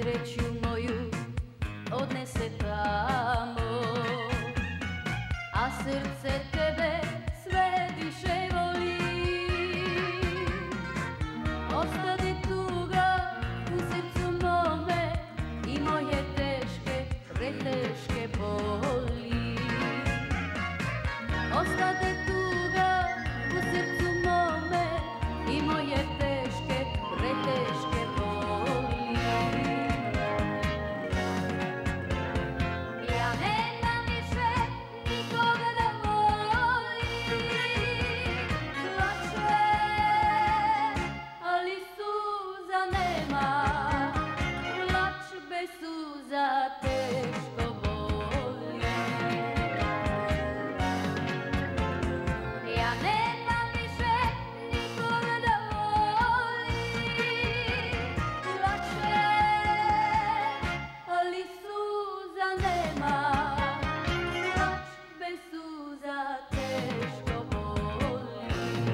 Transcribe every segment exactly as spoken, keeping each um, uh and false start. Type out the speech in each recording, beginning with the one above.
sreću moju odnese tamo, a srce tebe sve više voli. Ostade tuga u srcu mome i moje teške, preteške boli. Ostade tuga u srcu mome i moje teške, preteške boli. Ja nemam više nikoga da volim, plače, ali suza nema, plač bez suza teško boli. Ja nemam više nikoga da volim, plače, ali suza nema, plač bez suza teško boli.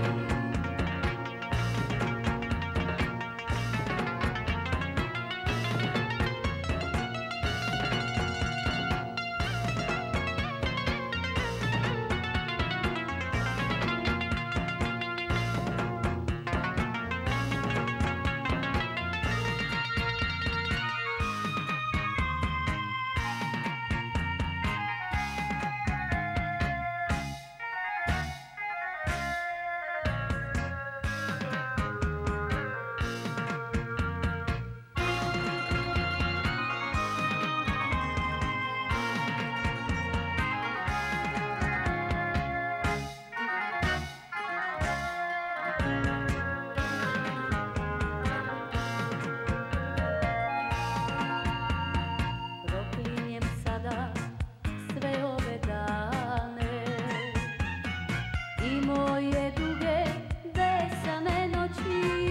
Proklinjem sada sve ove dane i moje duge besane noći.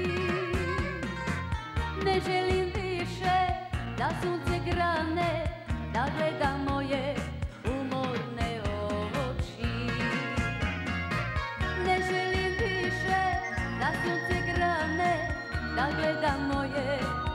Ne želim više da sunce grane, da gleda moje umorne oči. Ne želim više da sunce grane, da gleda moje